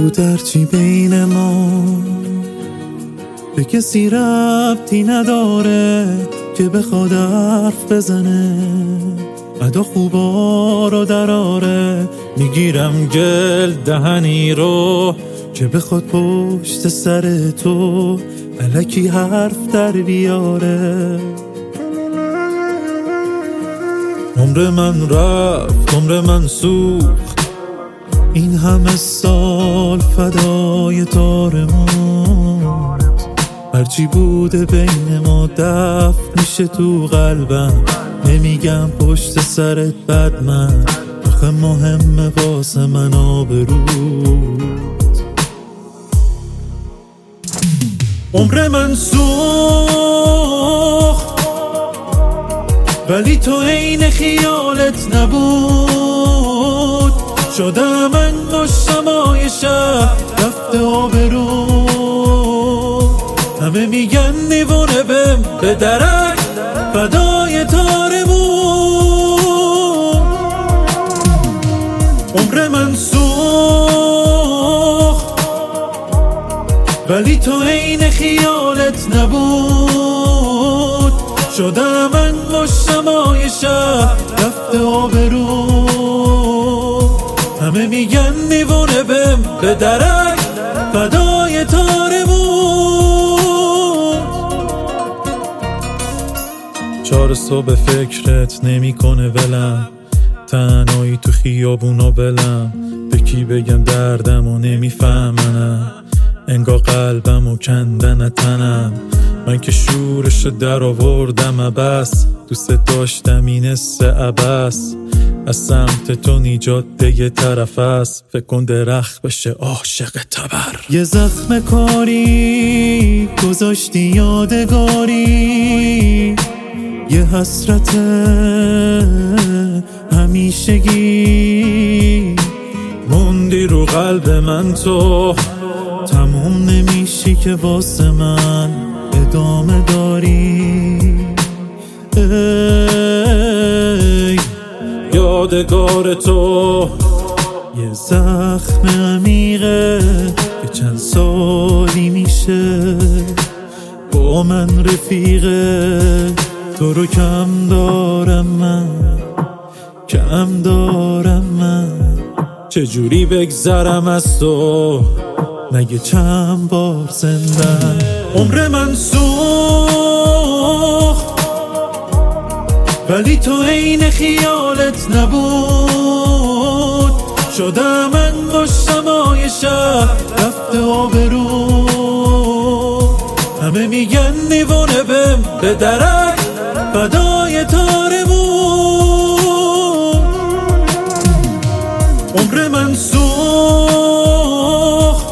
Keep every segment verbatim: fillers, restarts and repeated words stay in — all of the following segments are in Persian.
بود هرچی بین ما به کسی ربطی نداره که بخواد حرف بزنه، ادا خوبا رو دراره. میگیرم گل دهنی رو که بخواد پشت سر تو الکی حرف در بیاره. عمر من رفت، عمر من سوخت، این همه سال فدای تارمون. هرچی بوده بین ما دفن میشه تو قلبم، نمیگم پشت سرت بد من، آخه مهمه واسه من آبروت. عمر من سوخت ولی تو عین خیالت نبود، شدم من مشتمای شهر رفته آبرو. همه میگن دیوونه بم به درک فدای تارمون. عمر من سوخت ولی تو عین خیالت نبود، شدم من مشتمای شهر رفته آبرو. همه میگن دیوونه بم به درک فدای تارمون. چهار صبح فکرت نمیکنه ولم، تنهایی تو خیابونا بلم، به کی بگم دردم و نمیفهمنم، انگار قلبم و کندن تنم. من که شورشو در آوردم عبس، دوست داشتم این حس عبس، از سمت تو نیجاده یه طرف است، فکر کن درخت بشه عاشق تبر. یه زخم کاری گذاشتی یادگاری، یه حسرت همیشگی موندی رو قلب من، تو تموم نمیشی که واسه من ادامه داری. ای یادگار تو یه زخم عمیقه که چند سالی میشه با من رفیقه. تو رو کم دارم من، کم دارم من، چجوری بگذرم از تو مگه چند بار زندم. عمر من سوخت ولی تو عین خیالت نبود، شدم من مشتمای شهر رفته آبرو. همه میگن دیوونه بم به درک فدای تارمون. عمر من سوخت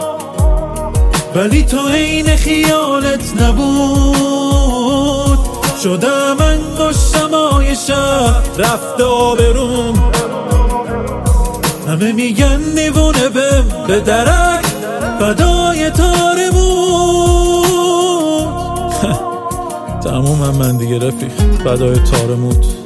ولی تو عین خیالت نبود، شدم من مشتمای شهر رفته آبروم. همه میگن دیوونه بم به درک فدای تارمون. تموم من دیگه رفیق، فدای تارمود.